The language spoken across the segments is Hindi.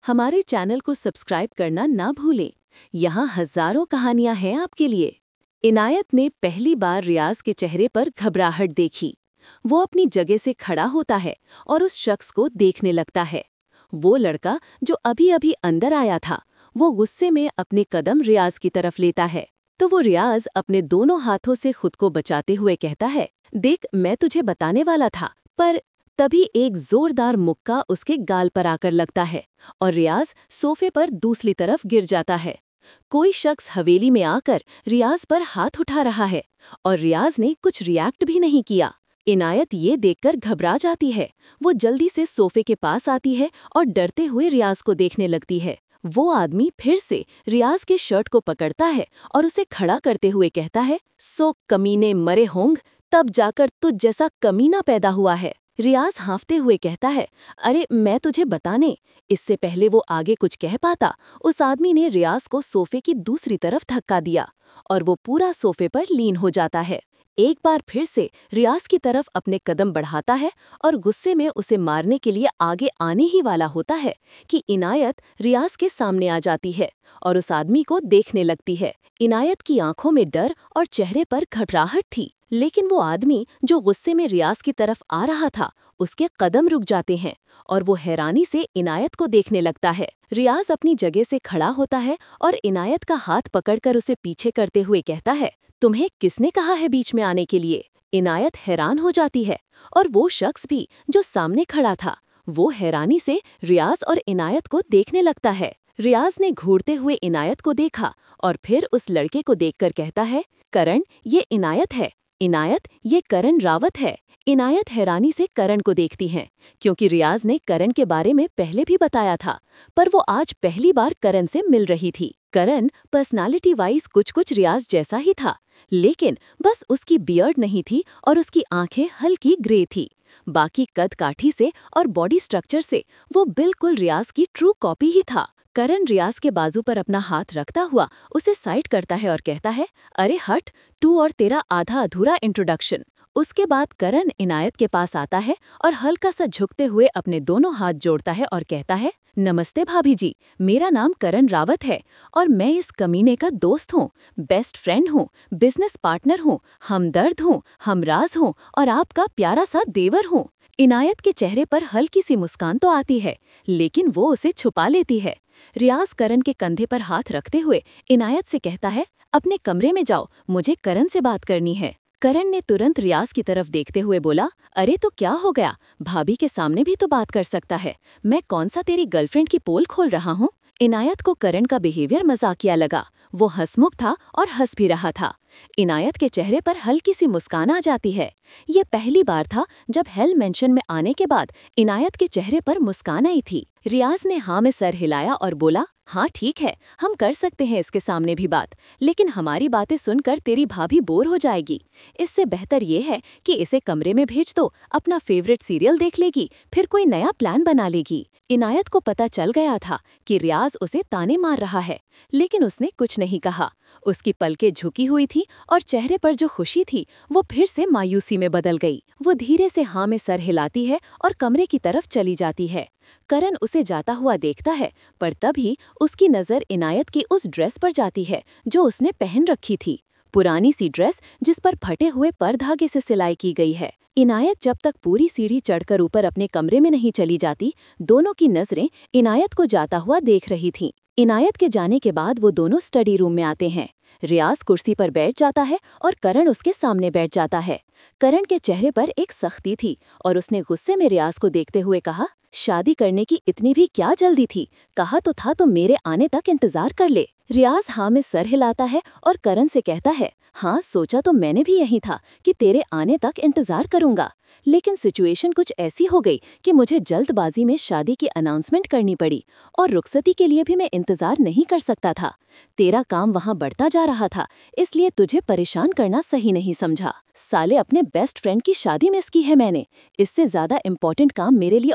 हमारे चैनल को सब्सक्राइब करना ना भूलें। यहाँ हजारों कहानियां हैं आपके लिए। इनायत ने पहली बार रियाज के चेहरे पर घबराहट देखी। वो अपनी जगह से खड़ा होता है और उस शख्स को देखने लगता है। वो लड़का जो अभी अभी अंदर आया था, वो गुस्से में अपने कदम रियाज की तरफ लेता है। तो वो रियाज अपने दोनों हाथों से खुद को बचाते हुए कहता है, देख मैं तुझे बताने वाला था। पर तभी एक जोरदार मुक्का उसके गाल पर आकर लगता है और रियाज सोफे पर दूसरी तरफ गिर जाता है। कोई शख्स हवेली में आकर रियाज पर हाथ उठा रहा है और रियाज ने कुछ रिएक्ट भी नहीं किया। इनायत ये देखकर घबरा जाती है। वो जल्दी से सोफे के पास आती है और डरते हुए रियाज को देखने लगती है। वो आदमी फिर से रियाज के शर्ट को पकड़ता है और उसे खड़ा करते हुए कहता है, सो कमीने मरे होंग, तब जाकर तुझ जैसा कमीना पैदा हुआ है। रियाज हाँफते हुए कहता है, अरे मैं तुझे बताने। इससे पहले वो आगे कुछ कह पाता, उस आदमी ने रियाज को सोफे की दूसरी तरफ धक्का दिया और वो पूरा सोफे पर लीन हो जाता है। एक बार फिर से रियाज की तरफ अपने कदम बढ़ाता है और गुस्से में उसे मारने के लिए आगे आने ही वाला होता है कि इनायत रियाज के सामने आ जाती है और उस आदमी को देखने लगती है। इनायत की आंखों में डर और चेहरे पर घबराहट थी, लेकिन वो आदमी जो गुस्से में रियाज की तरफ आ रहा था, उसके कदम रुक जाते हैं और वो हैरानी से इनायत को देखने लगता है। रियाज अपनी जगह से खड़ा होता है और इनायत का हाथ पकड़कर उसे पीछे करते हुए कहता है, तुम्हें किसने कहा है बीच में आने के लिए? इनायत हैरान हो जाती है और वो शख्स भी जो सामने खड़ा था, वो हैरानी से रियाज और इनायत को देखने लगता है। रियाज ने घूरते हुए इनायत को देखा और फिर उस लड़के को देखकर कहता है, करण, ये इनायत है। इनायत, ये करण रावत है। इनायत हैरानी से करण को देखती हैं, क्योंकि रियाज ने करण के बारे में पहले भी बताया था, पर वो आज पहली बार करण से मिल रही थी। करण पर्सनालिटी वाइज कुछ रियाज जैसा ही था, लेकिन बस उसकी बियर्ड नहीं थी और उसकी आंखें हल्की ग्रे थी। बाकी कद काठी से और बॉडी स्ट्रक्चर से वो बिल्कुल रियाज की ट्रू कॉपी ही था। करण रियाज के बाजू पर अपना हाथ रखता हुआ उसे साइड करता है और कहता है, अरे हट, तू और तेरा आधा अधूरा इंट्रोडक्शन। उसके बाद करण इनायत के पास आता है और हल्का सा झुकते हुए अपने दोनों हाथ जोड़ता है और कहता है, नमस्ते भाभी जी, मेरा नाम करण रावत है और मैं इस कमीने का दोस्त हूँ, बेस्ट फ्रेंड हूँ, बिजनेस पार्टनर हूँ, हमदर्द हूँ, हमराज हूँ और आपका प्यारा सा देवर हूँ। इनायत के चेहरे पर हल्की सी मुस्कान तो आती है, लेकिन वो उसे छुपा लेती है। रियाज करण के कंधे पर हाथ रखते हुए इनायत से कहता है, अपने कमरे में जाओ, मुझे करण से बात करनी है। करण ने तुरंत रियाज की तरफ देखते हुए बोला, अरे तो क्या हो गया, भाभी के सामने भी तो बात कर सकता है। मैं कौन सा तेरी गर्लफ्रेंड की पोल खोल रहा हूँ? इनायत को करण का बिहेवियर मजाकिया लगा। वो हंसमुख था और हंस भी रहा था। इनायत के चेहरे पर हल्की सी मुस्कान आ जाती है। ये पहली बार था जब हेल मेंशन में आने के बाद इनायत के चेहरे पर मुस्कान आई थी। रियाज ने हाँ में सर हिलाया और बोला, हाँ ठीक है, हम कर सकते हैं इसके सामने भी बात, लेकिन हमारी बातें सुनकर तेरी भाभी बोर हो जाएगी। इससे बेहतर ये है कि इसे कमरे में भेज दो, अपना फेवरेट सीरियल देख लेगी, फिर कोई नया प्लान बना लेगी। इनायत को पता चल गया था कि रियाज उसे ताने मार रहा है, लेकिन उसने कुछ नहीं कहा। उसकी पलकें झुकी हुई थी और चेहरे पर जो खुशी थी वो फिर से मायूसी में बदल गई। वो धीरे से हाँ में सर हिलाती है और कमरे की तरफ चली जाती है। करण उसे जाता हुआ देखता है, पर तभी उसकी नज़र इनायत की उस ड्रेस पर जाती है जो उसने पहन रखी थी। पुरानी सी ड्रेस जिस पर फटे हुए पर धागे से सिलाई की गई है। इनायत जब तक पूरी सीढ़ी चढ़कर ऊपर अपने कमरे में नहीं चली जाती, दोनों की नजरें इनायत को जाता हुआ देख रही थीं। इनायत के जाने के बाद वो दोनों स्टडी रूम में आते हैं। रियाज कुर्सी पर बैठ जाता है और करण उसके सामने बैठ जाता है। करण के चेहरे पर एक सख्ती थी और उसने गुस्से में रियाज को देखते हुए कहा, शादी करने की इतनी भी क्या जल्दी थी? कहा तो था तो मेरे आने तक इंतजार कर ले। रियाज हाँ में सर हिलाता है और करण से कहता है, हाँ सोचा तो मैंने भी यही था कि तेरे आने तक इंतजार करूंगा, लेकिन सिचुएशन कुछ ऐसी हो गई कि मुझे जल्दबाजी में शादी की अनाउंसमेंट करनी पड़ी और रुखसती के लिए भी मैं इंतजार नहीं कर सकता था। तेरा काम वहाँ बढ़ता जा रहा था, इसलिए तुझे परेशान करना सही नहीं समझा। साले अपने बेस्ट फ्रेंड की शादी मिस की है मैंने, इससे ज्यादा इम्पोर्टेंट काम मेरे लिए और कुछ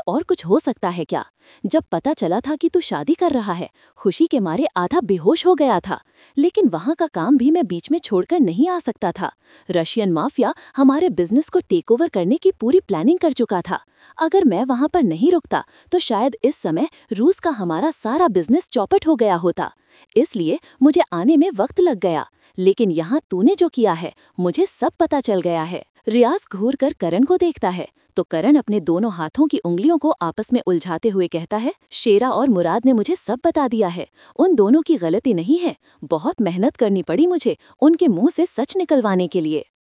हो सकता है क्या? जब पता चला था कि तू शादी कर रहा है, खुशी के मारे आधा बेहोश हो गया था। लेकिन वहाँ का काम भी मैं बीच में छोड़कर नहीं आ सकता था। रशियन माफिया हमारे बिजनेस को टेक ओवर करने की पूरी प्लानिंग कर चुका था। अगर मैं वहाँ पर नहीं रुकता तो शायद इस समय रूस का हमारा सारा बिजनेस चौपट हो गया होता। इसलिए मुझे आने में वक्त लग गया। लेकिन यहाँ तूने जो किया है, मुझे सब पता चल गया है। रियाज घूर कर करण को देखता है तो करण अपने दोनों हाथों की उंगलियों को आपस में उलझाते हुए कहता है, शेरा और मुराद ने मुझे सब बता दिया है। उन दोनों की गलती नहीं है। बहुत मेहनत करनी पड़ी मुझे उनके मुंह से सच निकलवाने के लिए।